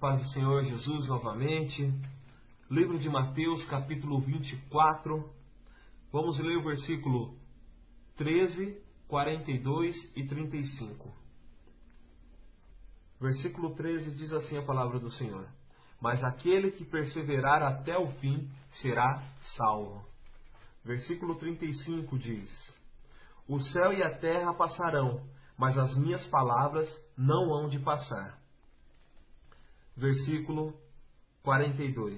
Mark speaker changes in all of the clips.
Speaker 1: Paz do Senhor Jesus novamente. Livro de Mateus, capítulo 24. Vamos ler o versículo 13, 42 e 35. Versículo 13 diz assim a palavra do Senhor: Mas aquele que perseverar até o fim será salvo. Versículo 35 diz: O céu e a terra passarão, mas as minhas palavras não hão de passar. Versículo 42.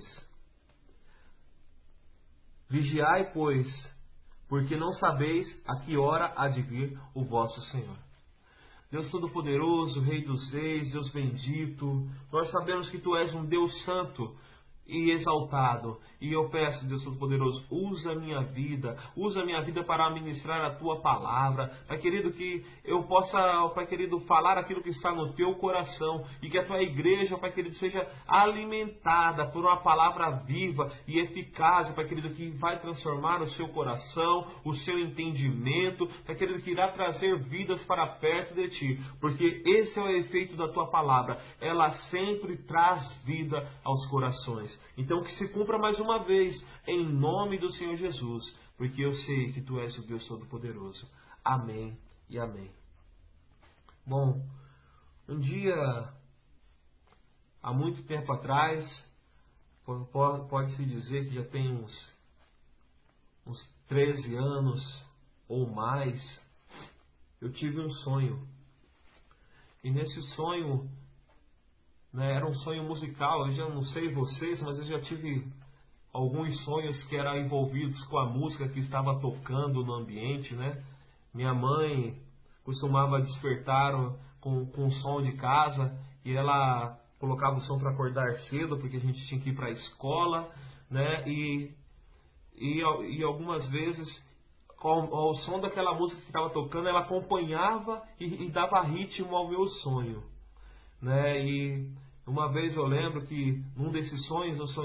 Speaker 1: Vigiai, pois, porque não sabeis a que hora há de vir o vosso Senhor. Deus Todo-Poderoso, Rei dos Reis, Deus bendito, nós sabemos que Tu és um Deus santo e exaltado. E eu peço, Deus Todo-Poderoso, usa a minha vida para ministrar a Tua palavra. Pai querido, que eu possa, Pai querido, falar aquilo que está no Teu coração e que a Tua igreja, Pai querido, seja alimentada por uma palavra viva e eficaz, Pai querido, que vai transformar o seu coração, o seu entendimento, Pai querido, que irá trazer vidas para perto de Ti, porque esse é o efeito da Tua palavra. Ela sempre traz vida aos corações. Então que se cumpra mais uma vez, em nome do Senhor Jesus, porque eu sei que Tu és o Deus Todo-Poderoso. Amém e amém. Bom, um dia, há muito tempo atrás, pode-se dizer que já tem uns 13 anos ou mais, eu tive um sonho. E nesse sonho, era um sonho musical. Eu já não sei vocês, mas eu já tive alguns sonhos que eram envolvidos com a música que estava tocando no ambiente, né? Minha mãe costumava despertar com o som de casa e ela colocava o som para acordar cedo, porque a gente tinha que ir para a escola, né? E algumas vezes, ao som daquela música que estava tocando, ela acompanhava e dava ritmo ao meu sonho, né? E uma vez eu lembro que num desses sonhos eu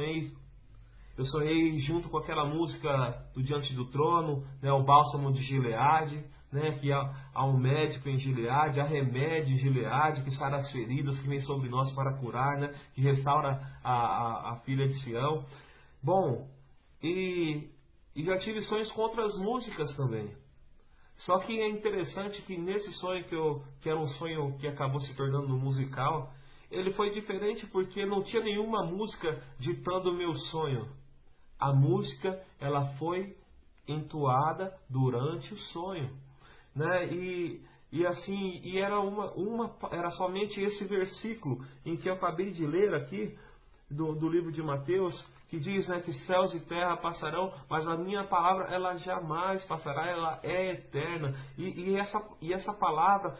Speaker 1: sonhei junto com aquela música do Diante do Trono, né, o Bálsamo de Gileade, né, que há um médico em Gileade, há remédio em Gileade, que sara as feridas, que vem sobre nós para curar, né, que restaura a filha de Sião. Bom, e já tive sonhos com outras músicas também. Só que é interessante que nesse sonho que era um sonho que acabou se tornando musical, ele foi diferente porque não tinha nenhuma música ditando o meu sonho. A música, ela foi entoada durante o sonho, né? E era somente esse versículo em que eu acabei de ler aqui do livro de Mateus, que diz, né, que céus e terra passarão, mas a minha palavra, ela jamais passará, ela é eterna. E essa palavra,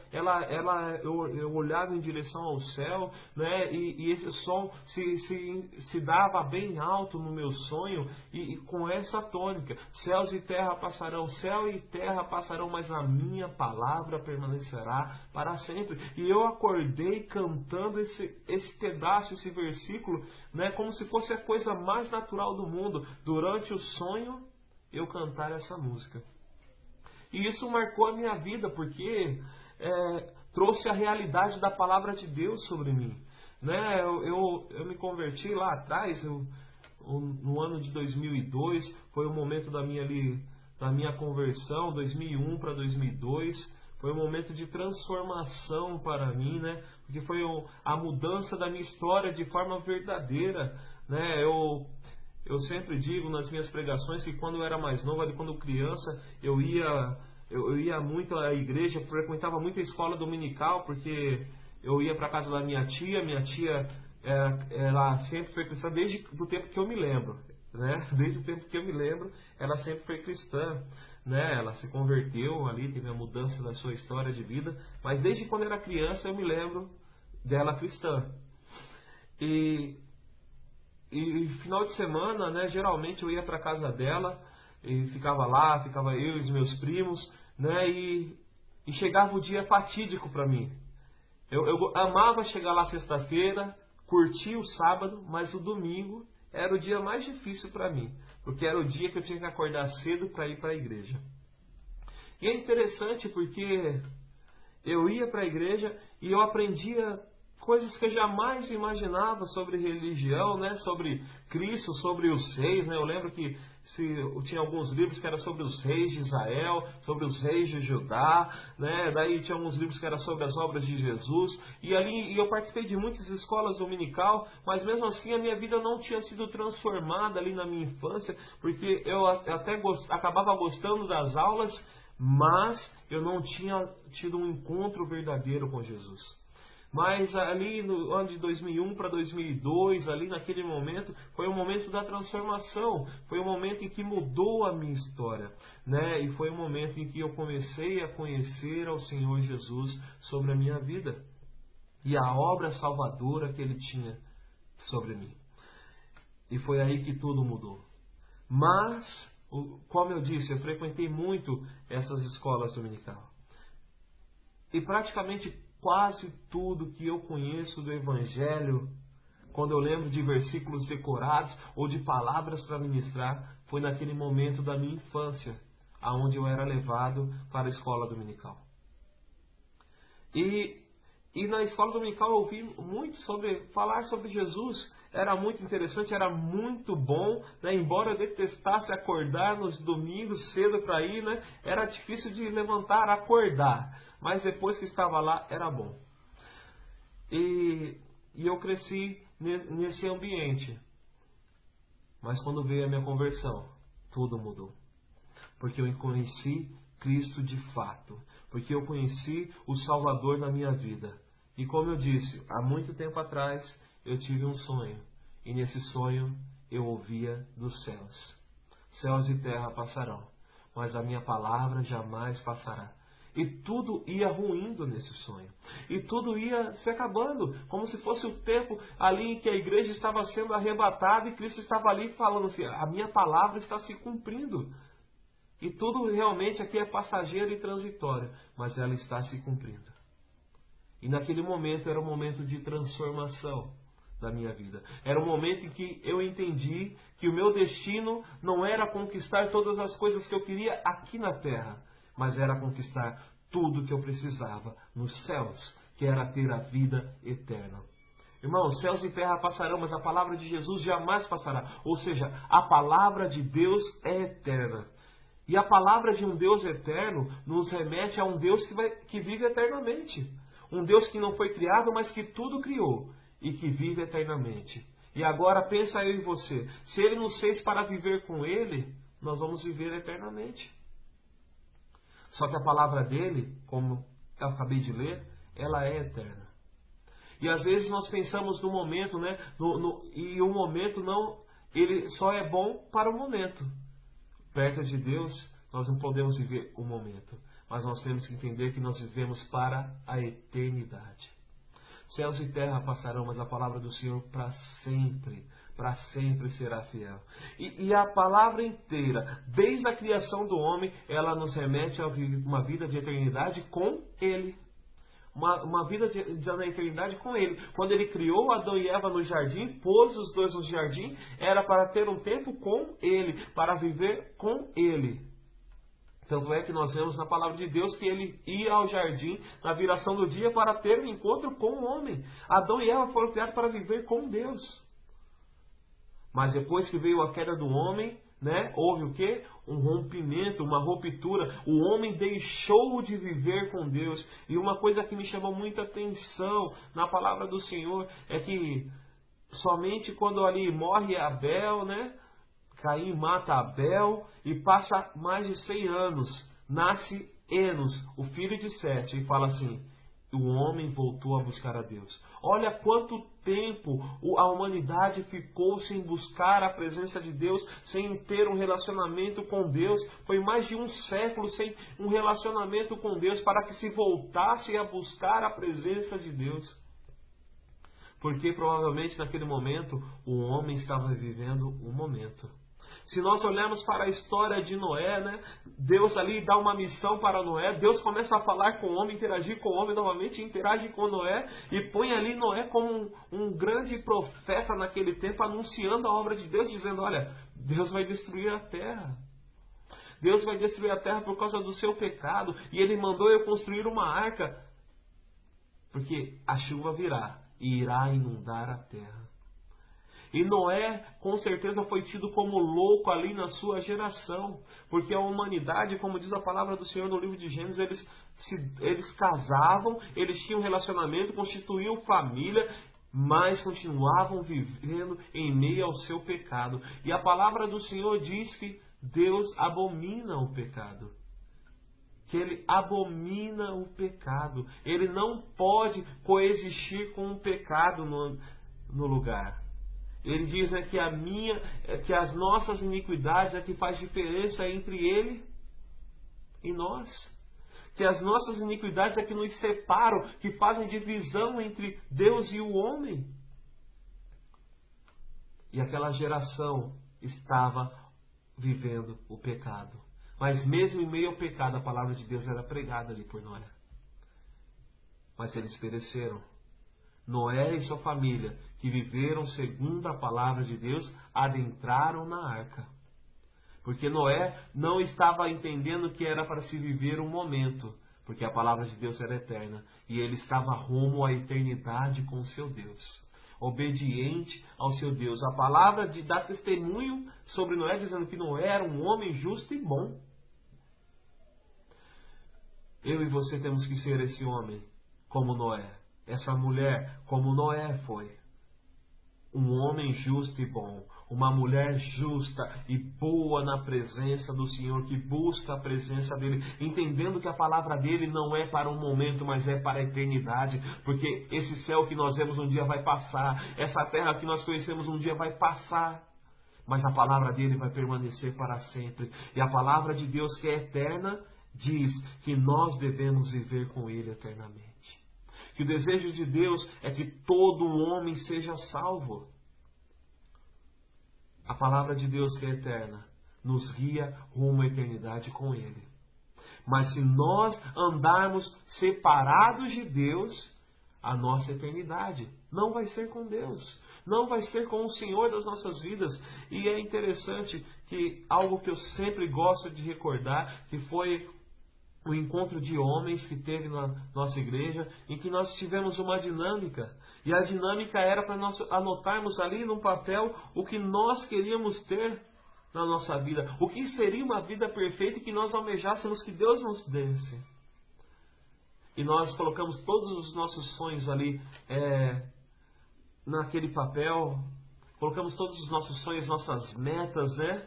Speaker 1: eu olhava em direção ao céu, né, e esse som se dava bem alto no meu sonho, e com essa tônica: céus e terra passarão, céu e terra passarão, mas a minha palavra permanecerá para sempre. E eu acordei cantando esse pedaço, esse versículo, né, como se fosse a coisa mais natural do mundo, durante o sonho eu cantar essa música. E isso marcou a minha vida, porque trouxe a realidade da palavra de Deus sobre mim, né? Eu me converti lá atrás, no ano de 2002, foi o momento da minha conversão, 2001 para 2002. Foi um momento de transformação para mim, né? Porque foi a mudança da minha história de forma verdadeira, né? Eu sempre digo nas minhas pregações que quando eu era mais novo, ali quando criança, eu ia muito à igreja, frequentava muito a escola dominical, porque eu ia para a casa da minha tia. Minha tia, ela sempre foi cristã desde o tempo que eu me lembro, né? Desde o tempo que eu me lembro, ela sempre foi cristã, né? Ela se converteu ali, teve a mudança da sua história de vida, mas desde quando eu era criança eu me lembro dela cristã. E final de semana, né, geralmente eu ia para a casa dela e ficava eu e os meus primos, né, e chegava o dia fatídico para mim. Eu amava chegar lá sexta-feira, curtir o sábado, mas o domingo era o dia mais difícil para mim, porque era o dia que eu tinha que acordar cedo para ir para a igreja. E é interessante porque eu ia para a igreja e eu aprendia coisas que eu jamais imaginava sobre religião, né? Sobre Cristo, sobre os reis, né? Eu lembro que tinha alguns livros que eram sobre os reis de Israel, sobre os reis de Judá, né? Daí tinha alguns livros que eram sobre as obras de Jesus, e eu participei de muitas escolas dominical, mas mesmo assim a minha vida não tinha sido transformada ali na minha infância, porque eu até acabava gostando das aulas, mas eu não tinha tido um encontro verdadeiro com Jesus. Mas ali no ano de 2001 para 2002, ali naquele momento, foi um momento da transformação. Foi um momento em que mudou a minha história, né? E foi um momento em que eu comecei a conhecer ao Senhor Jesus sobre a minha vida e a obra salvadora que Ele tinha sobre mim. E foi aí que tudo mudou. Mas, como eu disse, eu frequentei muito essas escolas dominicais. E praticamente quase tudo que eu conheço do Evangelho, quando eu lembro de versículos decorados ou de palavras para ministrar, foi naquele momento da minha infância, aonde eu era levado para a escola dominical. E na escola dominical eu ouvi muito falar sobre Jesus. Era muito interessante, era muito bom, né? Embora eu detestasse acordar nos domingos cedo para ir, né? Era difícil de levantar, acordar. Mas depois que estava lá, era bom. E eu cresci nesse ambiente. Mas quando veio a minha conversão, tudo mudou. Porque eu conheci Cristo de fato. Porque eu conheci o Salvador na minha vida. E como eu disse, há muito tempo atrás, eu tive um sonho. E nesse sonho, eu ouvia dos céus. Céus e terra passarão, mas a minha palavra jamais passará. E tudo ia ruindo nesse sonho. E tudo ia se acabando. Como se fosse o tempo ali em que a igreja estava sendo arrebatada e Cristo estava ali falando assim, a minha palavra está se cumprindo. E tudo realmente aqui é passageiro e transitório, mas ela está se cumprindo. E naquele momento era um momento de transformação da minha vida. Era um momento em que eu entendi que o meu destino não era conquistar todas as coisas que eu queria aqui na terra, mas era conquistar tudo que eu precisava nos céus, que era ter a vida eterna. Irmãos, céus e terra passarão, mas a palavra de Jesus jamais passará. Ou seja, a palavra de Deus é eterna. E a palavra de um Deus eterno nos remete a um Deus que vive eternamente. Um Deus que não foi criado, mas que tudo criou e que vive eternamente. E agora pensa eu e você, se Ele nos fez para viver com Ele, nós vamos viver eternamente. Só que a palavra dele, como eu acabei de ler, ela é eterna. E às vezes nós pensamos no momento, né? E o momento não, ele só é bom para o momento. Perto de Deus, nós não podemos viver o momento, mas nós temos que entender que nós vivemos para a eternidade. Céus e terra passarão, mas a palavra do Senhor para sempre será fiel. E a palavra inteira, desde a criação do homem, ela nos remete a uma vida de eternidade com Ele. Uma vida na eternidade com Ele. Quando Ele criou Adão e Eva no jardim, pôs os dois no jardim, era para ter um tempo com Ele, para viver com Ele. Tanto é que nós vemos na palavra de Deus que Ele ia ao jardim na viração do dia para ter um encontro com o homem. Adão e Eva foram criados para viver com Deus. Mas depois que veio a queda do homem, né, houve o quê? Um rompimento, uma ruptura. O homem deixou de viver com Deus. E uma coisa que me chamou muita atenção na palavra do Senhor é que somente quando ali morre Abel, né, Caim mata Abel e passa mais de 100 anos. Nasce Enos, o filho de Sete, e fala assim, o homem voltou a buscar a Deus. Olha quanto tempo a humanidade ficou sem buscar a presença de Deus, sem ter um relacionamento com Deus. Foi mais de um século sem um relacionamento com Deus para que se voltasse a buscar a presença de Deus. Porque provavelmente naquele momento o homem estava vivendo um momento. Se nós olharmos para a história de Noé, né, Deus ali dá uma missão para Noé, Deus começa a falar com o homem, interagir com o homem novamente, interage com Noé e põe ali Noé como um grande profeta naquele tempo, anunciando a obra de Deus, dizendo, olha, Deus vai destruir a terra. Deus vai destruir a terra por causa do seu pecado e Ele mandou eu construir uma arca, porque a chuva virá e irá inundar a terra. E Noé, com certeza, foi tido como louco ali na sua geração, porque a humanidade, como diz a palavra do Senhor no livro de Gênesis, eles casavam, eles tinham relacionamento, constituíam família, mas continuavam vivendo em meio ao seu pecado. E a palavra do Senhor diz que Deus abomina o pecado. Que Ele abomina o pecado. Ele não pode coexistir com o pecado no lugar. Ele diz que as nossas iniquidades é que faz diferença entre Ele e nós. Que as nossas iniquidades é que nos separam, que fazem divisão entre Deus e o homem. E aquela geração estava vivendo o pecado. Mas mesmo em meio ao pecado, a palavra de Deus era pregada ali por Noé. Mas eles pereceram. Noé e sua família, que viveram segundo a palavra de Deus, adentraram na arca. Porque Noé não estava entendendo que era para se viver um momento, porque a palavra de Deus era eterna. E ele estava rumo à eternidade com o seu Deus, obediente ao seu Deus. A palavra dá testemunho sobre Noé, dizendo que Noé era um homem justo e bom. Eu e você temos que ser esse homem como Noé. Essa mulher, como Noé foi. Um homem justo e bom. Uma mulher justa e boa na presença do Senhor, que busca a presença dEle, entendendo que a palavra dEle não é para um momento, mas é para a eternidade. Porque esse céu que nós vemos um dia vai passar. Essa terra que nós conhecemos um dia vai passar. Mas a palavra dEle vai permanecer para sempre. E a palavra de Deus, que é eterna, diz que nós devemos viver com Ele eternamente. Que o desejo de Deus é que todo homem seja salvo. A palavra de Deus, que é eterna, nos guia rumo à eternidade com Ele. Mas se nós andarmos separados de Deus, a nossa eternidade não vai ser com Deus. Não vai ser com o Senhor das nossas vidas. E é interessante que algo que eu sempre gosto de recordar, que foi o encontro de homens que teve na nossa igreja, em que nós tivemos uma dinâmica. E a dinâmica era para nós anotarmos ali num papel o que nós queríamos ter na nossa vida. O que seria uma vida perfeita e que nós almejássemos que Deus nos desse. E nós colocamos todos os nossos sonhos ali naquele papel. Colocamos todos os nossos sonhos, nossas metas, né?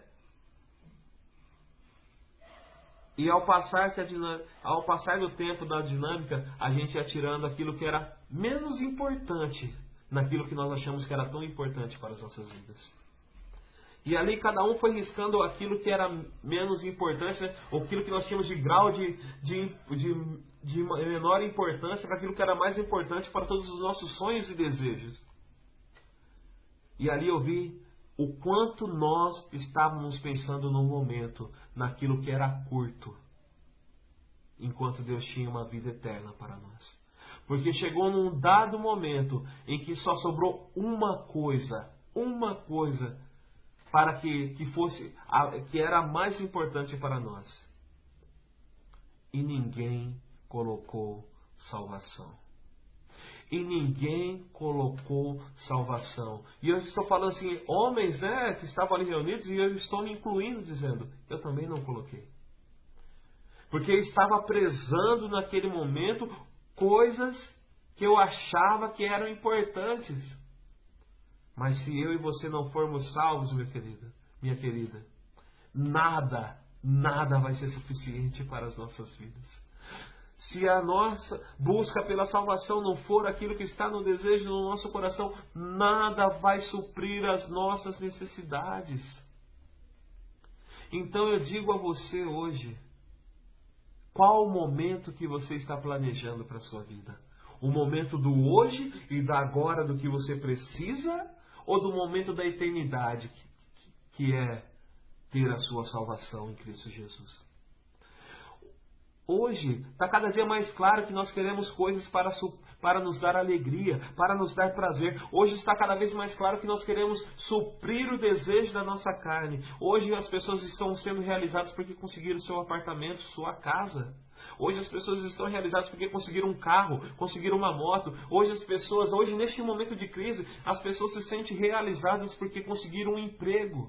Speaker 1: E ao passar do tempo da dinâmica, a gente ia tirando aquilo que era menos importante naquilo que nós achamos que era tão importante para as nossas vidas. E ali cada um foi riscando aquilo que era menos importante, né? Ou aquilo que nós tínhamos de grau de menor importância para aquilo que era mais importante para todos os nossos sonhos e desejos. E ali eu vi o quanto nós estávamos pensando no momento, naquilo que era curto, enquanto Deus tinha uma vida eterna para nós. Porque chegou num dado momento em que só sobrou uma coisa para que era a mais importante para nós. E ninguém colocou salvação. E ninguém colocou salvação. E eu estou falando assim, homens, né, que estavam ali reunidos, e eu estou me incluindo, dizendo, eu também não coloquei. Porque eu estava prezando naquele momento coisas que eu achava que eram importantes. Mas se eu e você não formos salvos, minha querida, nada vai ser suficiente para as nossas vidas. Se a nossa busca pela salvação não for aquilo que está no desejo do nosso coração, nada vai suprir as nossas necessidades. Então eu digo a você hoje, qual o momento que você está planejando para a sua vida? O momento do hoje e da agora do que você precisa? Ou do momento da eternidade, que é ter a sua salvação em Cristo Jesus? Hoje está cada dia mais claro que nós queremos coisas para nos dar alegria, para nos dar prazer. Hoje está cada vez mais claro que nós queremos suprir o desejo da nossa carne. Hoje as pessoas estão sendo realizadas porque conseguiram seu apartamento, sua casa. Hoje as pessoas estão realizadas porque conseguiram um carro, conseguiram uma moto. Hoje neste momento de crise, as pessoas se sentem realizadas porque conseguiram um emprego.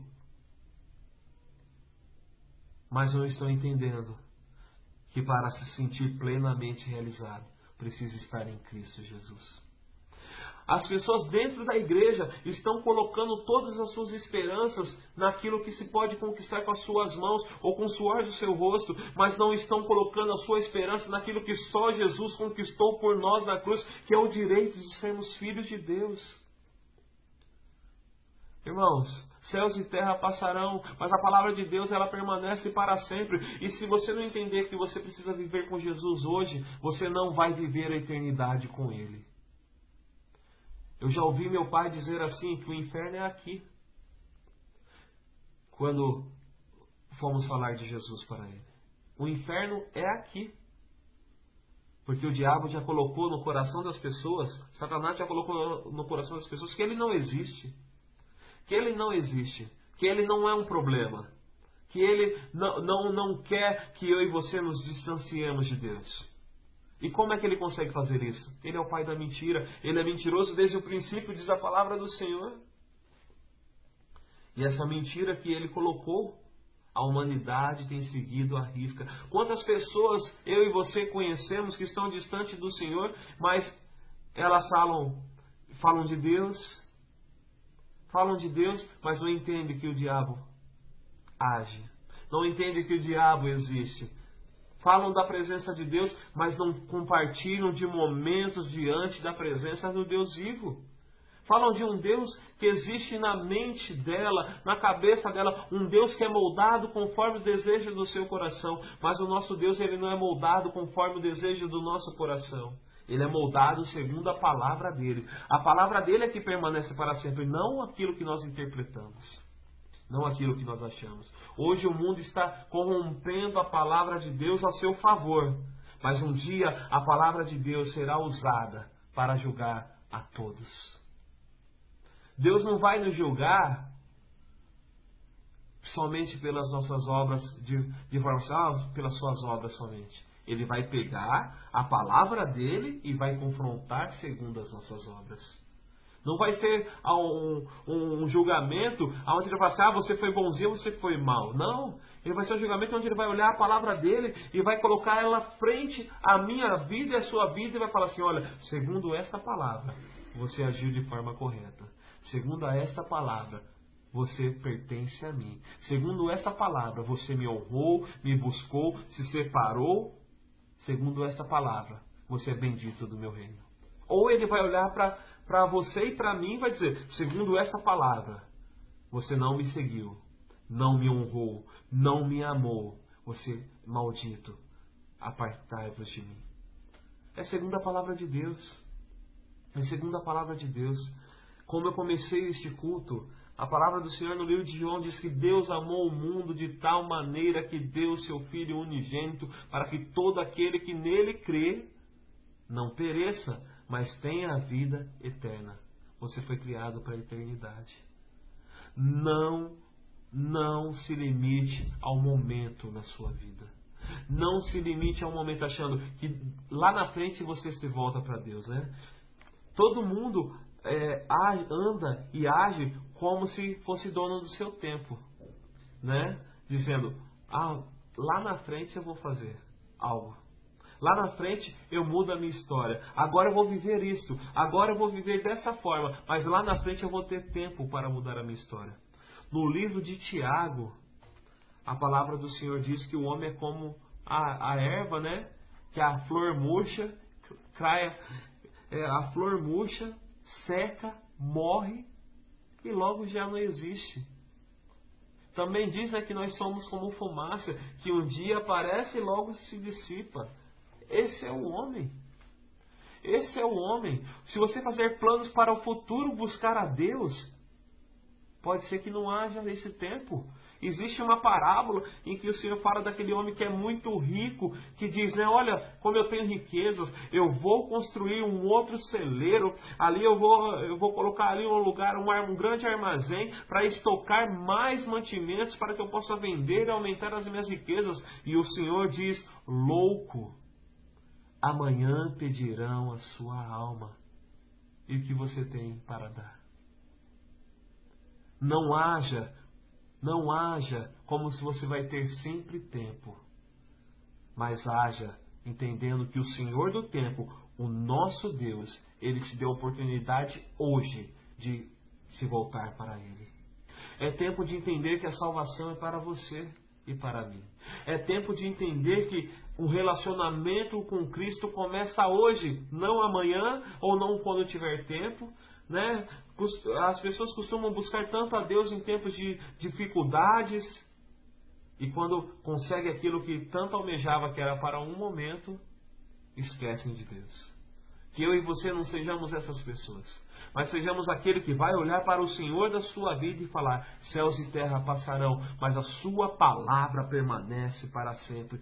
Speaker 1: Mas não estão entendendo que para se sentir plenamente realizado, precisa estar em Cristo Jesus. As pessoas dentro da igreja estão colocando todas as suas esperanças naquilo que se pode conquistar com as suas mãos ou com o suor do seu rosto, mas não estão colocando a sua esperança naquilo que só Jesus conquistou por nós na cruz, que é o direito de sermos filhos de Deus. Irmãos, céus e terra passarão, mas a palavra de Deus ela permanece para sempre. E se você não entender que você precisa viver com Jesus hoje, você não vai viver a eternidade com Ele. Eu já ouvi meu pai dizer assim, que o inferno é aqui. Quando fomos falar de Jesus para ele. O inferno é aqui. Porque o diabo já colocou no coração das pessoas, Satanás já colocou no coração das pessoas que ele não existe. Que ele não existe. Que ele não é um problema. Que ele não quer que eu e você nos distanciemos de Deus. E como é que ele consegue fazer isso? Ele é o pai da mentira. Ele é mentiroso desde o princípio, diz a palavra do Senhor. E essa mentira que ele colocou, a humanidade tem seguido à risca. Quantas pessoas eu e você conhecemos que estão distantes do Senhor, mas elas falam de Deus, mas não entendem que o diabo age. Não entendem que o diabo existe. Falam da presença de Deus, mas não compartilham de momentos diante da presença do Deus vivo. Falam de um Deus que existe na mente dela, na cabeça dela, um Deus que é moldado conforme o desejo do seu coração. Mas o nosso Deus ele não é moldado conforme o desejo do nosso coração. Ele é moldado segundo a palavra dele. A palavra dele é que permanece para sempre, não aquilo que nós interpretamos. Não aquilo que nós achamos. Hoje o mundo está corrompendo a palavra de Deus a seu favor. Mas um dia a palavra de Deus será usada para julgar a todos. Deus não vai nos julgar somente pelas nossas obras, de forma pelas suas obras somente. Ele vai pegar a palavra dele e vai confrontar segundo as nossas obras. Não vai ser um julgamento onde ele vai falar assim, você foi bonzinho ou você foi mal. Não. Ele vai ser um julgamento onde ele vai olhar a palavra dele e vai colocar ela frente à minha vida e à sua vida e vai falar assim, olha, segundo esta palavra, você agiu de forma correta. Segundo esta palavra, você pertence a mim. Segundo esta palavra, você me honrou, me buscou, se separou. Segundo esta palavra, você é bendito do meu reino. Ou ele vai olhar para você e para mim e vai dizer, segundo esta palavra, você não me seguiu, não me honrou, não me amou. Você, maldito, apartai-vos de mim. É segundo a palavra de Deus. É segundo a palavra de Deus. Como eu comecei este culto, a palavra do Senhor no livro de João diz que Deus amou o mundo de tal maneira que deu o seu Filho unigênito para que todo aquele que nele crê não pereça, mas tenha a vida eterna. Você foi criado para a eternidade. Não se limite ao momento na sua vida. Não se limite ao momento achando que lá na frente você se volta para Deus, né? Todo mundo anda e age como se fosse dono do seu tempo, né? Dizendo, lá na frente eu vou fazer algo. Lá na frente eu mudo a minha história. Agora eu vou viver isto. Agora eu vou viver dessa forma. Mas lá na frente eu vou ter tempo para mudar a minha história. No livro de Tiago, a palavra do Senhor diz que o homem é como a erva, né? Que a flor murcha, a flor murcha, seca, morre e logo já não existe. Também diz que nós somos como fumaça, que um dia aparece e logo se dissipa. Esse é o homem. Esse é o homem. Se você fazer planos para o futuro, buscar a Deus, Pode ser que não haja nesse tempo. Existe uma parábola em que o Senhor fala daquele homem que é muito rico, que diz, né, olha, como eu tenho riquezas, eu vou construir um outro celeiro, ali eu vou colocar ali um lugar, um grande armazém, para estocar mais mantimentos, para que eu possa vender e aumentar as minhas riquezas. E o Senhor diz, louco, amanhã pedirão a sua alma. E o que você tem para dar? Não haja como se você vai ter sempre tempo, mas haja entendendo que o Senhor do tempo, o nosso Deus, Ele te deu a oportunidade hoje de se voltar para Ele. É tempo de entender que a salvação é para você e para mim. É tempo de entender que o relacionamento com Cristo começa hoje, não amanhã ou não quando tiver tempo, né? As pessoas costumam buscar tanto a Deus em tempos de dificuldades, e quando consegue aquilo que tanto almejava, que era para um momento, esquecem de Deus. Que eu e você não sejamos essas pessoas, mas sejamos aquele que vai olhar para o Senhor da sua vida e falar, céus e terra passarão, mas a sua palavra permanece para sempre.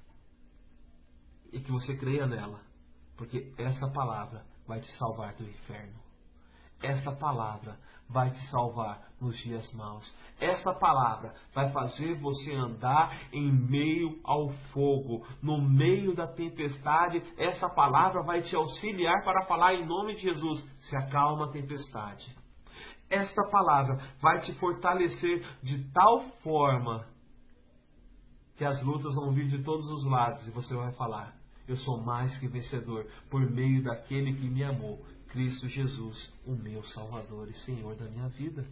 Speaker 1: E que você creia nela, porque essa palavra vai te salvar do inferno. Essa palavra vai te salvar nos dias maus. Essa palavra vai fazer você andar em meio ao fogo, no meio da tempestade. Essa palavra vai te auxiliar para falar em nome de Jesus, se acalma a tempestade. Esta palavra vai te fortalecer de tal forma que as lutas vão vir de todos os lados e você vai falar, eu sou mais que vencedor por meio daquele que me amou, Cristo Jesus, o meu Salvador e Senhor da minha vida.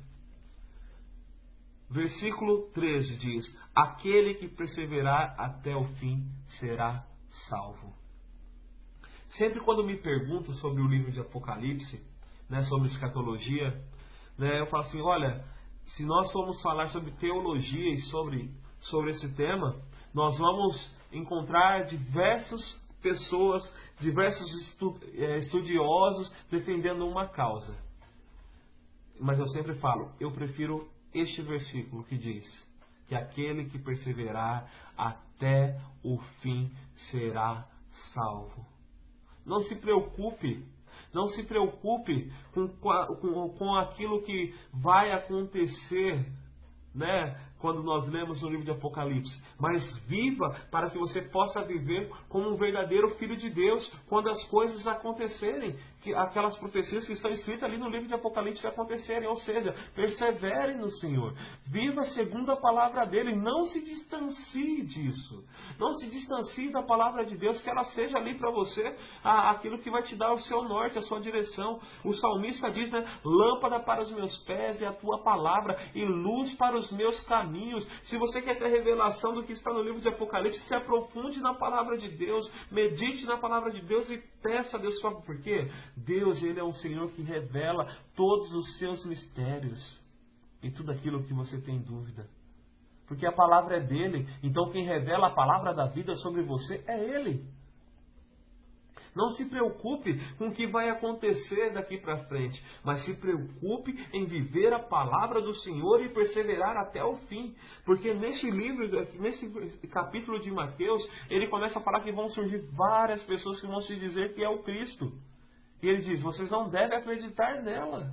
Speaker 1: Versículo 13 diz, aquele que perseverar até o fim será salvo. Sempre quando me perguntam sobre o livro de Apocalipse, né, sobre escatologia, né, eu falo assim, olha, se nós formos falar sobre teologia e sobre esse tema, nós vamos encontrar diversas pessoas, diversos estudiosos defendendo uma causa. Mas eu sempre falo, eu prefiro este versículo que diz que aquele que perseverar até o fim será salvo. Não se preocupe com aquilo que vai acontecer, né, quando nós lemos no livro de Apocalipse, mas viva para que você possa viver como um verdadeiro filho de Deus quando as coisas acontecerem, que aquelas profecias que estão escritas ali no livro de Apocalipse acontecerem, ou seja, perseverem no Senhor, viva segundo a palavra dele, não se distancie disso, não se distancie da palavra de Deus, que ela seja ali para você aquilo que vai te dar o seu norte, a sua direção. O salmista diz, né, lâmpada para os meus pés é a tua palavra e luz para os meus caminhos. Se você quer ter revelação do que está no livro de Apocalipse, se aprofunde na palavra de Deus, medite na palavra de Deus e peça a Deus. Sabe por quê? Deus, Ele é um Senhor que revela todos os seus mistérios e tudo aquilo que você tem dúvida. Porque a palavra é dele, então quem revela a palavra da vida sobre você é Ele. Não se preocupe com o que vai acontecer daqui para frente, mas se preocupe em viver a palavra do Senhor e perseverar até o fim. Porque nesse livro, nesse capítulo de Mateus, ele começa a falar que vão surgir várias pessoas que vão se dizer que é o Cristo. E ele diz, vocês não devem acreditar nela.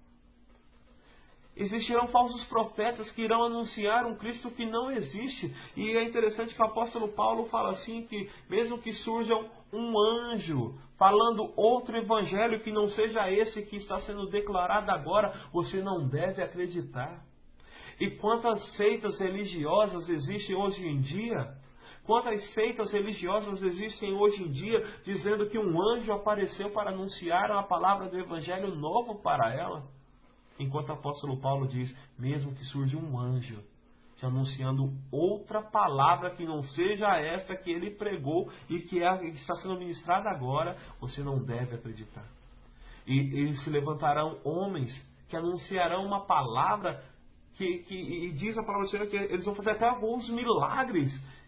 Speaker 1: Existirão falsos profetas que irão anunciar um Cristo que não existe. E é interessante que o apóstolo Paulo fala assim, que mesmo que surjam um anjo falando outro evangelho que não seja esse que está sendo declarado agora, você não deve acreditar. E quantas seitas religiosas existem hoje em dia? Quantas seitas religiosas existem hoje em dia dizendo que um anjo apareceu para anunciar a palavra do evangelho novo para ela? Enquanto o apóstolo Paulo diz, mesmo que surja um anjo te anunciando outra palavra que não seja esta que ele pregou e que está sendo ministrada agora, você não deve acreditar. E se levantarão homens que anunciarão uma palavra e diz a palavra do Senhor que eles vão fazer até alguns milagres,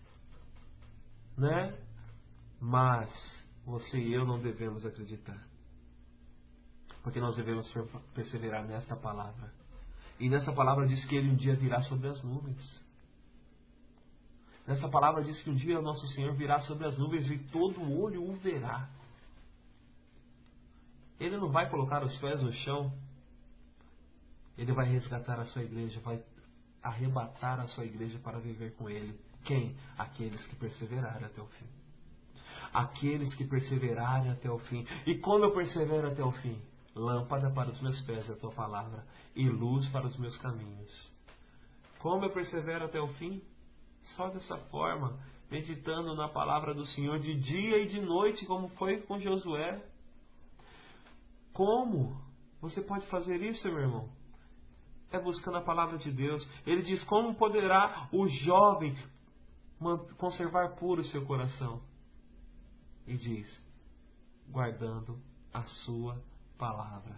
Speaker 1: né? Mas você e eu não devemos acreditar. Porque nós devemos perseverar nesta palavra. E nessa palavra diz que Ele um dia virá sobre as nuvens. Nessa palavra diz que um dia o nosso Senhor virá sobre as nuvens e todo olho o verá. Ele não vai colocar os pés no chão. Ele vai resgatar a sua igreja, vai arrebatar a sua igreja para viver com Ele. Quem? Aqueles que perseverarem até o fim. Aqueles que perseverarem até o fim. E como eu persevero até o fim? Lâmpada para os meus pés é a Tua palavra e luz para os meus caminhos. Como eu persevero até o fim? Só dessa forma, meditando na palavra do Senhor de dia e de noite, como foi com Josué. Como você pode fazer isso, meu irmão? É buscando a palavra de Deus. Ele diz, como poderá o jovem conservar puro o seu coração? E diz, guardando a sua palavra.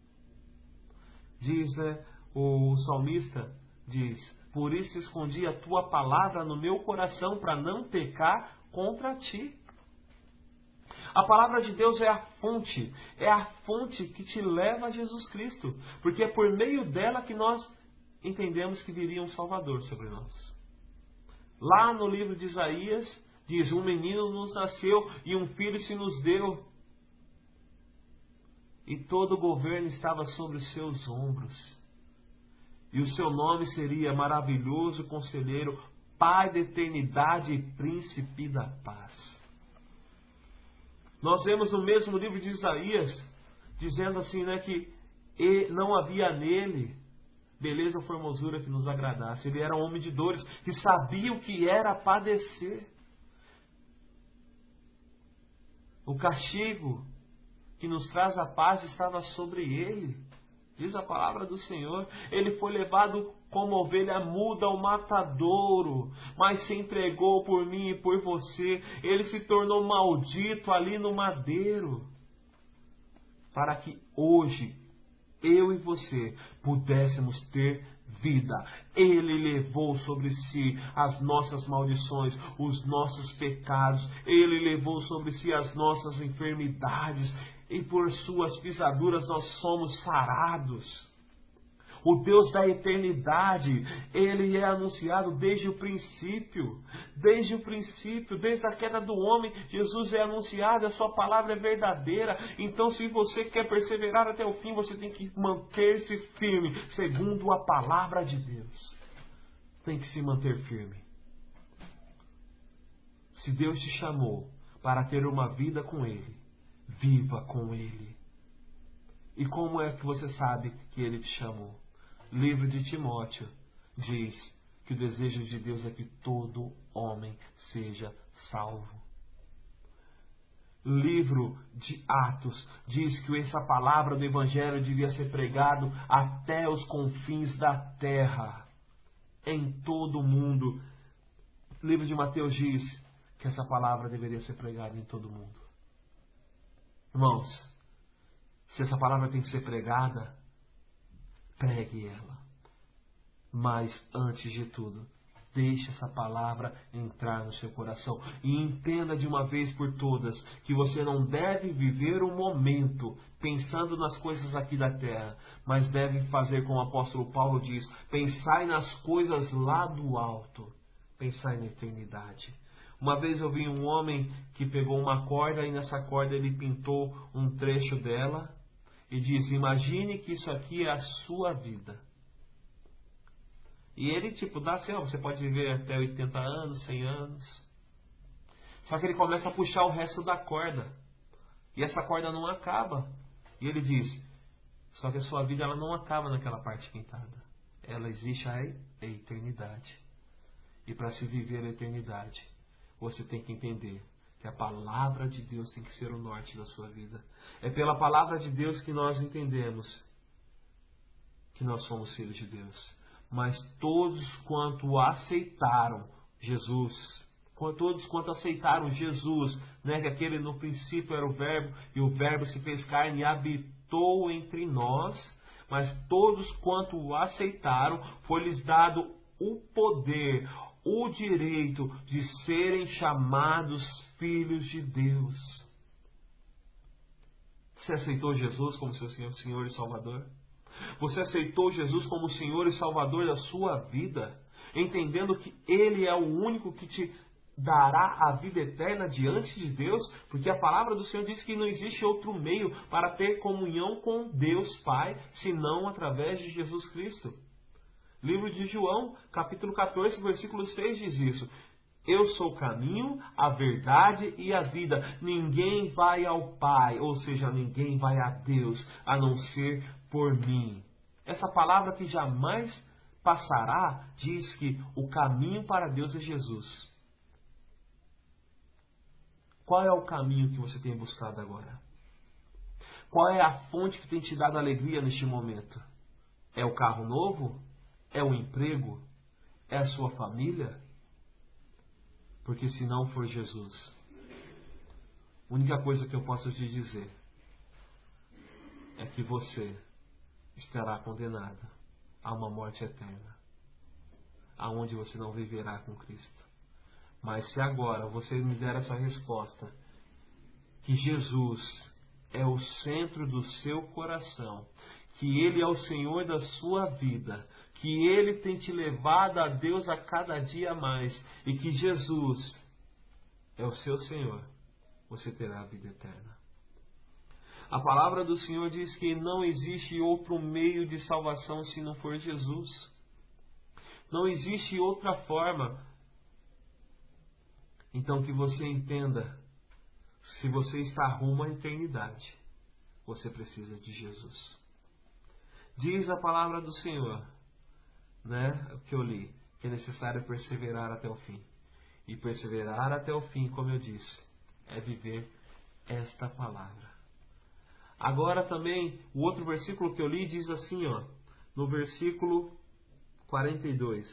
Speaker 1: Diz, o salmista diz, por isso escondi a tua palavra no meu coração para não pecar contra ti. A palavra de Deus é a fonte que te leva a Jesus Cristo, porque é por meio dela que nós entendemos que viria um Salvador sobre nós. Lá no livro de Isaías diz, um menino nos nasceu e um filho se nos deu, e todo o governo estava sobre os seus ombros. E o seu nome seria Maravilhoso Conselheiro, Pai da Eternidade e Príncipe da Paz. Nós vemos no mesmo livro de Isaías, dizendo assim, que não havia nele beleza ou formosura que nos agradasse. Ele era um homem de dores, que sabia o que era padecer. O castigo que nos traz a paz estava sobre ele. Diz a palavra do Senhor, ele foi levado como ovelha muda ao matadouro, mas se entregou por mim e por você. Ele se tornou maldito ali no madeiro, para que hoje, eu e você, pudéssemos ter vida. Ele levou sobre si as nossas maldições, os nossos pecados. Ele levou sobre si as nossas enfermidades. E por suas pisaduras nós somos sarados. O Deus da eternidade, Ele é anunciado desde o princípio. Desde o princípio, desde a queda do homem, Jesus é anunciado, a sua palavra é verdadeira. Então, se você quer perseverar até o fim, você tem que manter-se firme, segundo a palavra de Deus. Tem que se manter firme. Se Deus te chamou para ter uma vida com Ele, viva com Ele. E como é que você sabe que Ele te chamou? Livro de Timóteo diz que o desejo de Deus é que todo homem seja salvo. Livro de Atos diz que essa palavra do Evangelho devia ser pregado até os confins da terra, em todo o mundo. Livro de Mateus diz que essa palavra deveria ser pregada em todo o mundo. Irmãos, se essa palavra tem que ser pregada, pregue ela. Mas, antes de tudo, deixe essa palavra entrar no seu coração. E entenda de uma vez por todas que você não deve viver o momento pensando nas coisas aqui da terra, mas deve fazer como o apóstolo Paulo diz, pensai nas coisas lá do alto. Pensai na eternidade. Uma vez eu vi um homem que pegou uma corda e nessa corda ele pintou um trecho dela e diz, imagine que isso aqui é a sua vida. E ele dá assim, você pode viver até 80 anos, 100 anos. Só que ele começa a puxar o resto da corda. E essa corda não acaba. E ele diz, só que a sua vida ela não acaba naquela parte pintada. Ela existe a eternidade. E para se viver a eternidade, você tem que entender que a palavra de Deus tem que ser o norte da sua vida. É pela palavra de Deus que nós entendemos que nós somos filhos de Deus. Mas todos quanto aceitaram Jesus, todos quanto aceitaram Jesus, que aquele no princípio era o Verbo, e o Verbo se fez carne e habitou entre nós, mas todos quanto o aceitaram, foi-lhes dado o poder, o direito de serem chamados filhos de Deus. Você aceitou Jesus como seu Senhor e Salvador? Você aceitou Jesus como Senhor e Salvador da sua vida, entendendo que Ele é o único que te dará a vida eterna diante de Deus, porque a palavra do Senhor diz que não existe outro meio para ter comunhão com Deus Pai, senão através de Jesus Cristo. Livro de João, capítulo 14, versículo 6 diz isso. Eu sou o caminho, a verdade e a vida. Ninguém vai ao Pai, ou seja, ninguém vai a Deus, a não ser por mim. Essa palavra que jamais passará diz que o caminho para Deus é Jesus. Qual é o caminho que você tem buscado agora? Qual é a fonte que tem te dado alegria neste momento? É o carro novo? É o emprego? É a sua família? Porque se não for Jesus, a única coisa que eu posso te dizer é que você estará condenado a uma morte eterna, aonde você não viverá com Cristo. Mas se agora você me der essa resposta, que Jesus é o centro do seu coração, que Ele é o Senhor da sua vida, que Ele tem te levado a Deus a cada dia mais, e que Jesus é o seu Senhor, você terá a vida eterna. A palavra do Senhor diz que não existe outro meio de salvação se não for Jesus. Não existe outra forma. Então que você entenda, se você está rumo à eternidade, você precisa de Jesus. Diz a palavra do Senhor, o que eu li, que é necessário perseverar até o fim. E perseverar até o fim, como eu disse, é viver esta palavra. Agora também, o outro versículo que eu li diz assim, no versículo 42.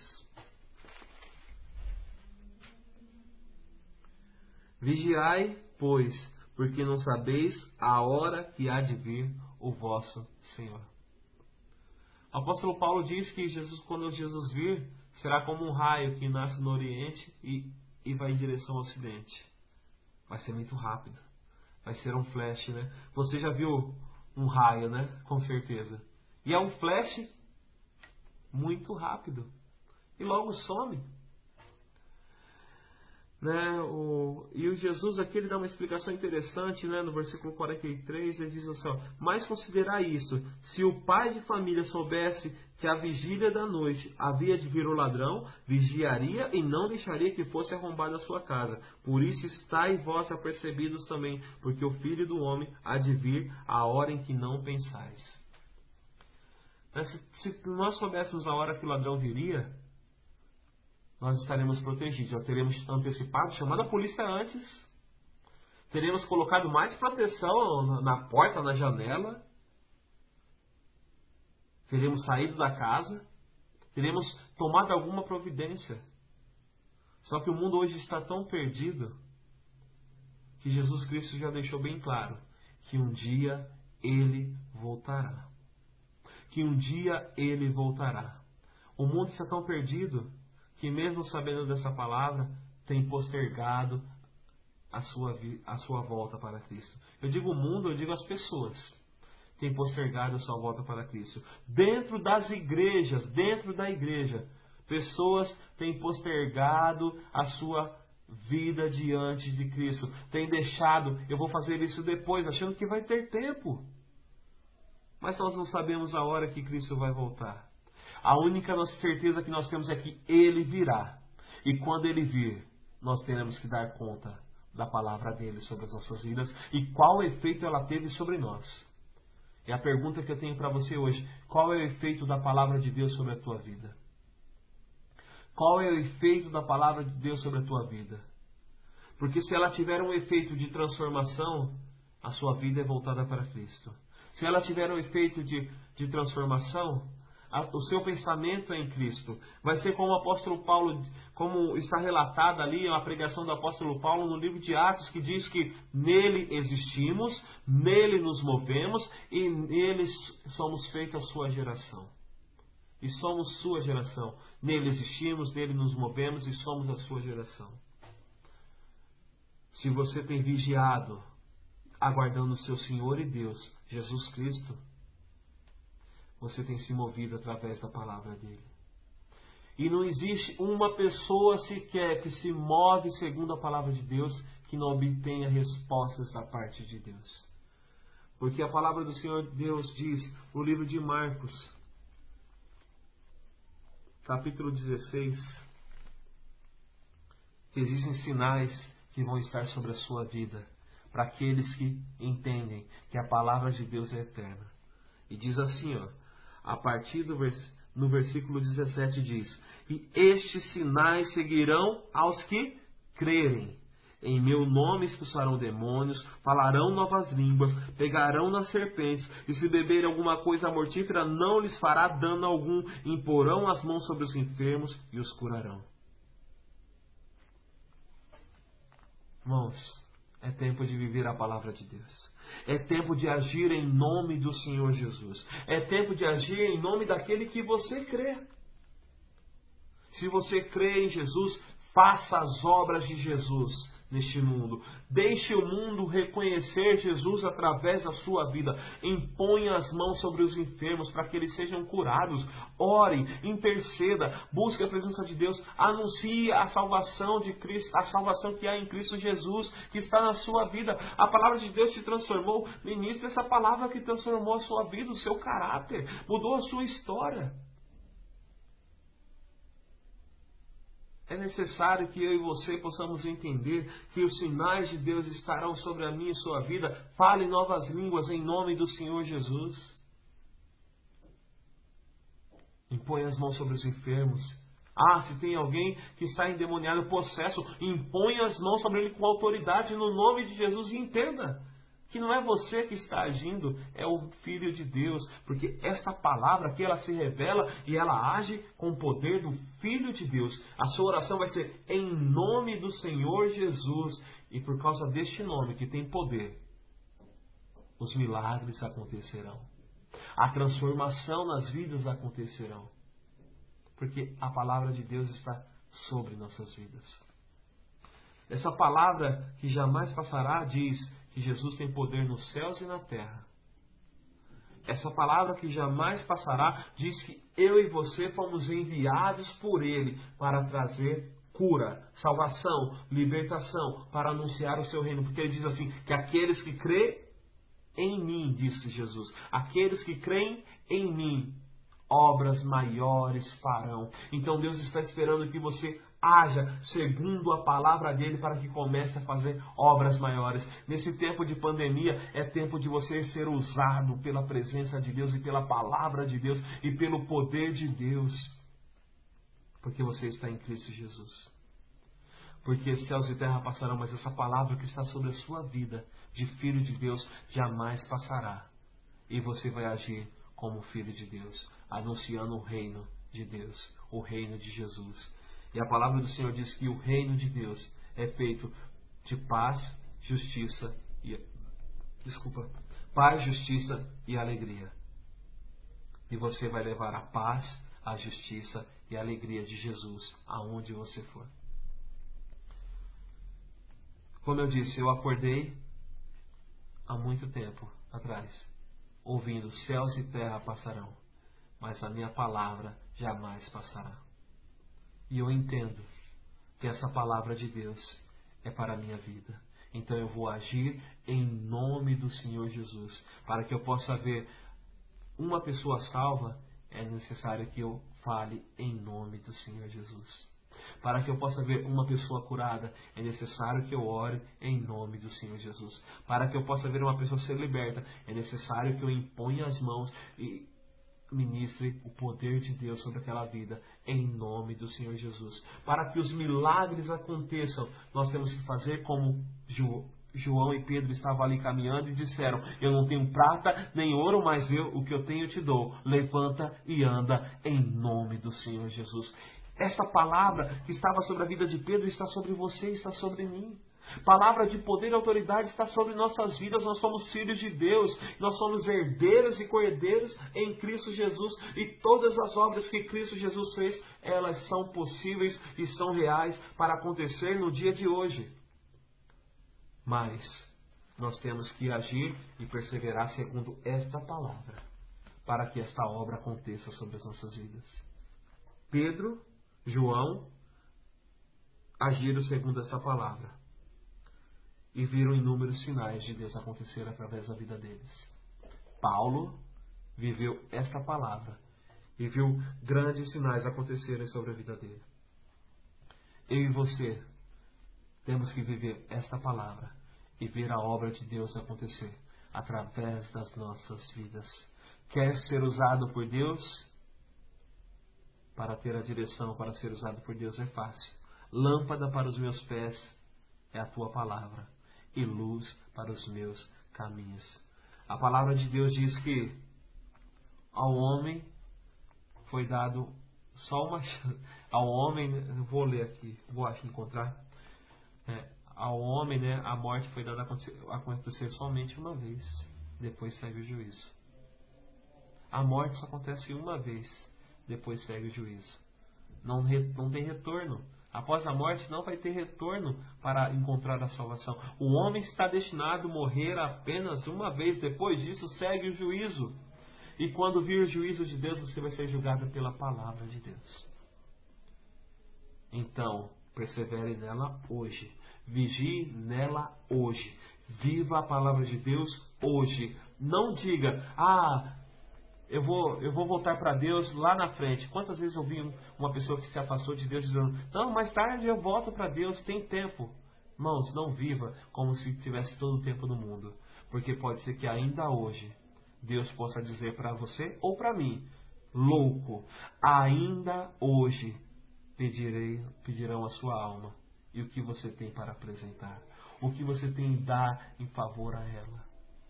Speaker 1: Vigiai, pois, porque não sabeis a hora que há de vir o vosso Senhor. O apóstolo Paulo diz que quando Jesus vir, será como um raio que nasce no Oriente e vai em direção ao Ocidente. Vai ser muito rápido. Vai ser um flash, né? Você já viu um raio, né? Com certeza. E é um flash muito rápido. E logo some. E o Jesus aqui ele dá uma explicação interessante, no versículo 43, ele diz assim, mas considerai isso, se o pai de família soubesse que a vigília da noite havia de vir o ladrão, vigiaria e não deixaria que fosse arrombada a sua casa. Por isso estai vós apercebidos também, porque o Filho do Homem há de vir a hora em que não pensais. Se nós soubéssemos a hora que o ladrão viria, nós estaremos protegidos. Já teremos antecipado, chamado a polícia antes. Teremos colocado mais proteção na porta, na janela. Teremos saído da casa. Teremos tomado alguma providência. Só que o mundo hoje está tão perdido que Jesus Cristo já deixou bem claro que um dia Ele voltará. Que um dia Ele voltará. O mundo está tão perdido que mesmo sabendo dessa palavra, tem postergado a sua volta para Cristo. Eu digo o mundo, eu digo as pessoas. Tem postergado a sua volta para Cristo. Dentro das igrejas, dentro da igreja, pessoas têm postergado a sua vida diante de Cristo. Têm deixado, eu vou fazer isso depois, achando que vai ter tempo. Mas nós não sabemos a hora que Cristo vai voltar. A única nossa certeza que nós temos é que Ele virá. E quando Ele vir, nós teremos que dar conta da palavra dEle sobre as nossas vidas e qual efeito ela teve sobre nós. E a pergunta que eu tenho para você hoje, qual é o efeito da palavra de Deus sobre a tua vida? Qual é o efeito da palavra de Deus sobre a tua vida? Porque se ela tiver um efeito de transformação, a sua vida é voltada para Cristo. Se ela tiver um efeito de transformação, o seu pensamento é em Cristo. Vai ser como o apóstolo Paulo, como está relatada ali a pregação do apóstolo Paulo no livro de Atos, que diz que nele existimos, nele nos movemos e nele somos feitos a sua geração. E somos sua geração. Nele existimos, nele nos movemos e somos a sua geração. Se você tem vigiado, aguardando o seu Senhor e Deus, Jesus Cristo, você tem se movido através da palavra dele. E não existe uma pessoa sequer que se move segundo a palavra de Deus que não obtenha respostas da parte de Deus. Porque a palavra do Senhor Deus diz no livro de Marcos, capítulo 16, que existem sinais que vão estar sobre a sua vida, para aqueles que entendem que a palavra de Deus é eterna. E diz assim, a partir no versículo 17 diz: e estes sinais seguirão aos que crerem. Em meu nome expulsarão demônios, falarão novas línguas, pegarão nas serpentes, e se beberem alguma coisa mortífera não lhes fará dano algum, imporão as mãos sobre os enfermos e os curarão. Irmãos, é tempo de viver a palavra de Deus. É tempo de agir em nome do Senhor Jesus. É tempo de agir em nome daquele que você crê. Se você crê em Jesus, faça as obras de Jesus neste mundo. Deixe o mundo reconhecer Jesus através da sua vida. Imponha as mãos sobre os enfermos para que eles sejam curados. Ore, interceda, busque a presença de Deus. Anuncie a salvação de Cristo, a salvação que há em Cristo Jesus, que está na sua vida. A palavra de Deus te transformou. Ministre essa palavra que transformou a sua vida, o seu caráter, mudou a sua história. É necessário que eu e você possamos entender que os sinais de Deus estarão sobre a minha e sua vida. Fale novas línguas em nome do Senhor Jesus. Impõe as mãos sobre os enfermos. Se tem alguém que está endemoniado, possesso, impõe as mãos sobre ele com autoridade no nome de Jesus e entenda que não é você que está agindo, é o Filho de Deus, porque esta palavra aqui, ela se revela e ela age com o poder do Filho de Deus. A sua oração vai ser em nome do Senhor Jesus, e por causa deste nome que tem poder, os milagres acontecerão, a transformação nas vidas acontecerão, porque a palavra de Deus está sobre nossas vidas. Essa palavra que jamais passará diz que Jesus tem poder nos céus e na terra. Essa palavra que jamais passará diz que eu e você fomos enviados por Ele para trazer cura, salvação, libertação, para anunciar o seu reino. Porque Ele diz assim, que aqueles que creem em mim, disse Jesus, aqueles que creem em mim, obras maiores farão. Então Deus está esperando que você haja segundo a palavra dele para que comece a fazer obras maiores. Nesse tempo de pandemia é tempo de você ser usado pela presença de Deus e pela palavra de Deus e pelo poder de Deus, porque você está em Cristo Jesus. Porque céus e terra passarão, mas essa palavra que está sobre a sua vida de filho de Deus jamais passará, e você vai agir como filho de Deus, anunciando o reino de Deus, o reino de Jesus. E a palavra do Senhor diz que o reino de Deus é feito de paz, justiça e alegria. E você vai levar a paz, a justiça e a alegria de Jesus aonde você for. Como eu disse, eu acordei há muito tempo atrás, ouvindo céus e terra passarão, mas a minha palavra jamais passará. E eu entendo que essa palavra de Deus é para a minha vida. Então eu vou agir em nome do Senhor Jesus. Para que eu possa ver uma pessoa salva, é necessário que eu fale em nome do Senhor Jesus. Para que eu possa ver uma pessoa curada, é necessário que eu ore em nome do Senhor Jesus. Para que eu possa ver uma pessoa ser liberta, é necessário que eu imponha as mãos e ministre o poder de Deus sobre aquela vida em nome do Senhor Jesus. Para que os milagres aconteçam, nós temos que fazer como João e Pedro estavam ali caminhando e disseram: eu não tenho prata nem ouro, mas o que eu tenho eu te dou. Levanta e anda em nome do Senhor Jesus. Esta palavra que estava sobre a vida de Pedro está sobre você, está sobre mim. Palavra de poder e autoridade está sobre nossas vidas. Nós somos filhos de Deus, nós somos herdeiros e co-herdeiros em Cristo Jesus, e todas as obras que Cristo Jesus fez, elas são possíveis e são reais para acontecer no dia de hoje. Mas nós temos que agir e perseverar segundo esta palavra, para que esta obra aconteça sobre as nossas vidas. Pedro, João, agiram segundo essa palavra e viram inúmeros sinais de Deus acontecer através da vida deles. Paulo viveu esta palavra e viu grandes sinais acontecerem sobre a vida dele. Eu e você temos que viver esta palavra e ver a obra de Deus acontecer através das nossas vidas. Quer ser usado por Deus? Para ter a direção para ser usado por Deus é fácil. Lâmpada para os meus pés é a tua palavra e luz para os meus caminhos. A palavra de Deus diz que ao homem foi dado só uma chance. Ao homem, vou ler aqui, vou aqui encontrar. Ao homem, a morte foi dada a acontecer somente uma vez. Depois segue o juízo. A morte só acontece uma vez. Depois segue o juízo. Não tem retorno. Após a morte não vai ter retorno para encontrar a salvação. O homem está destinado a morrer apenas uma vez. Depois disso segue o juízo. E quando vir o juízo de Deus, você vai ser julgado pela palavra de Deus. Então, persevere nela hoje. Vigie nela hoje. Viva a palavra de Deus hoje. Não diga, eu vou voltar para Deus lá na frente. Quantas vezes eu vi uma pessoa que se afastou de Deus dizendo, não, mais tarde eu volto para Deus, tem tempo. Irmãos, não viva como se tivesse todo o tempo do mundo. Porque pode ser que ainda hoje Deus possa dizer para você ou para mim, louco, ainda hoje pedirão a sua alma. E o que você tem para apresentar? O que você tem a dar em favor a ela?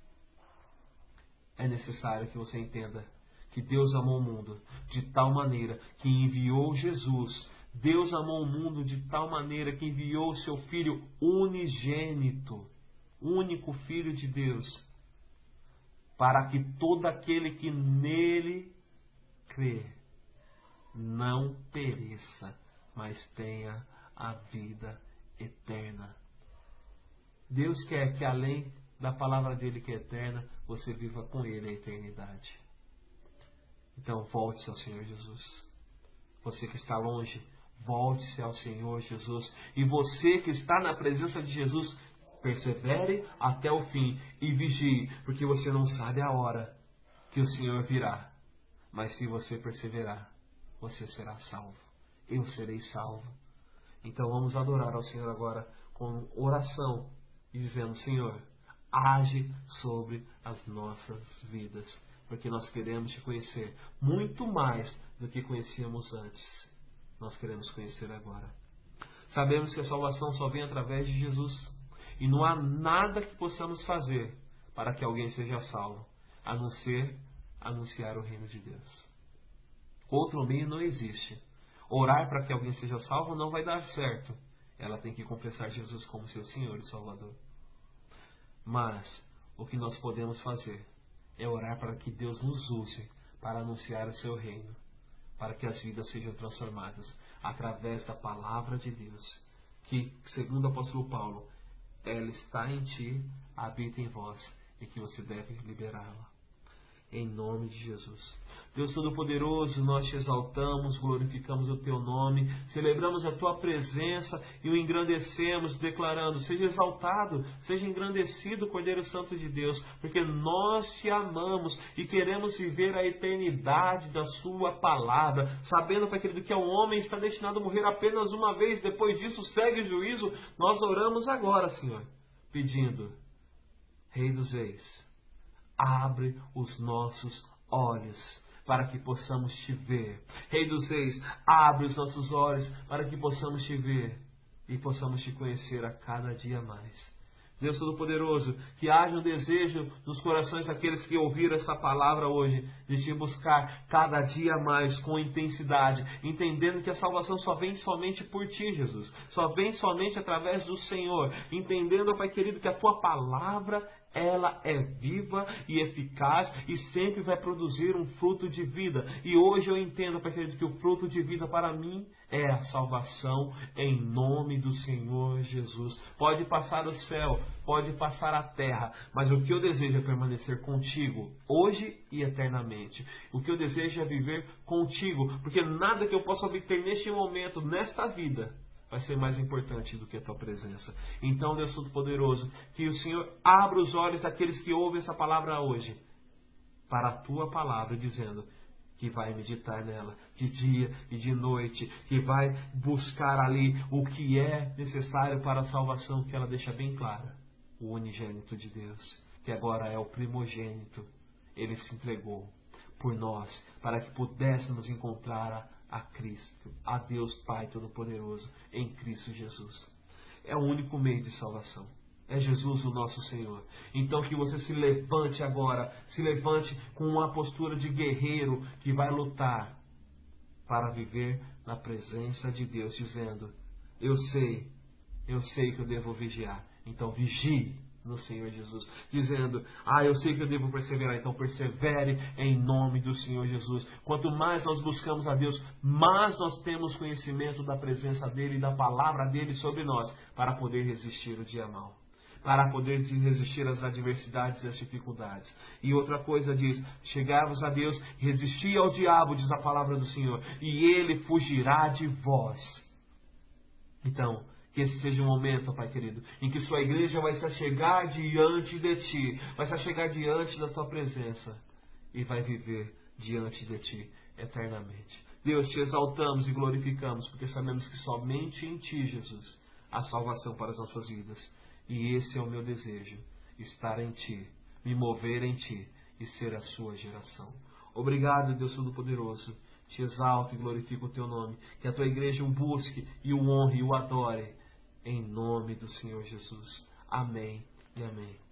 Speaker 1: É necessário que você entenda que Deus amou o mundo de tal maneira que enviou Jesus. Deus amou o mundo de tal maneira que enviou o seu Filho unigênito, único Filho de Deus, para que todo aquele que nele crê não pereça, mas tenha a vida eterna. Deus quer que além da palavra dele que é eterna, você viva com ele a eternidade. Então volte-se ao Senhor Jesus. Você que está longe, volte-se ao Senhor Jesus. E você que está na presença de Jesus, persevere até o fim e vigie, porque você não sabe a hora que o Senhor virá. Mas se você perseverar, você será salvo. Eu serei salvo. Então vamos adorar ao Senhor agora com oração e dizendo, Senhor, age sobre as nossas vidas, porque nós queremos te conhecer muito mais do que conhecíamos antes. Nós queremos conhecer agora. Sabemos que a salvação só vem através de Jesus. E não há nada que possamos fazer para que alguém seja salvo, a não ser anunciar o reino de Deus. Outro meio não existe. Orar para que alguém seja salvo não vai dar certo. Ela tem que confessar Jesus como seu Senhor e Salvador. Mas o que nós podemos fazer é orar para que Deus nos use para anunciar o seu reino, para que as vidas sejam transformadas através da palavra de Deus, que, segundo o apóstolo Paulo, ela está em ti, habita em vós, e que você deve liberá-la. Em nome de Jesus. Deus Todo-Poderoso, nós te exaltamos, glorificamos o teu nome, celebramos a tua presença e o engrandecemos, declarando, seja exaltado, seja engrandecido, Cordeiro Santo de Deus, porque nós te amamos e queremos viver a eternidade da sua palavra, sabendo, Pai querido, que o homem está destinado a morrer apenas uma vez, depois disso segue o juízo. Nós oramos agora, Senhor, pedindo, Rei dos Reis, abre os nossos olhos para que possamos te ver. Rei dos Reis, abre os nossos olhos para que possamos te ver e possamos te conhecer a cada dia mais. Deus Todo-Poderoso, que haja um desejo nos corações daqueles que ouviram essa palavra hoje, de te buscar cada dia mais com intensidade, entendendo que a salvação só vem somente por ti, Jesus, só vem somente através do Senhor, entendendo, Pai querido, que a tua palavra ela é viva e eficaz e sempre vai produzir um fruto de vida. E hoje eu entendo, Pai querido, que o fruto de vida para mim é a salvação em nome do Senhor Jesus. Pode passar o céu, pode passar a terra, mas o que eu desejo é permanecer contigo, hoje e eternamente. O que eu desejo é viver contigo, porque nada que eu possa obter neste momento, nesta vida, vai ser mais importante do que a tua presença. Então, Deus Todo-Poderoso, que o Senhor abra os olhos daqueles que ouvem essa palavra hoje, para a tua palavra, dizendo que vai meditar nela de dia e de noite, que vai buscar ali o que é necessário para a salvação, que ela deixa bem clara. O unigênito de Deus, que agora é o primogênito, ele se entregou por nós, para que pudéssemos encontrar a Cristo, a Deus Pai Todo-Poderoso, em Cristo Jesus. É o único meio de salvação. É Jesus o nosso Senhor. Então que você se levante agora, se levante com uma postura de guerreiro que vai lutar para viver na presença de Deus, dizendo: eu sei que eu devo vigiar. Então vigie no Senhor Jesus, dizendo: eu sei que eu devo perseverar, então persevere em nome do Senhor Jesus. Quanto mais nós buscamos a Deus, mais nós temos conhecimento da presença dEle e da palavra dEle sobre nós, para poder resistir o dia mau, para poder resistir às adversidades e às dificuldades. E outra coisa diz: chegai-vos a Deus, resisti ao diabo, diz a palavra do Senhor, e ele fugirá de vós. Então, que esse seja um momento, Pai querido, em que sua igreja vai se achegar diante de Ti, vai se achegar diante da Tua presença e vai viver diante de Ti eternamente. Deus, Te exaltamos e glorificamos, porque sabemos que somente em Ti, Jesus, há salvação para as nossas vidas. E esse é o meu desejo, estar em Ti, me mover em Ti e ser a Sua geração. Obrigado, Deus Todo-Poderoso. Te exalto e glorifico o Teu nome. Que a Tua igreja o busque e o honre e o adore. Em nome do Senhor Jesus. Amém e amém.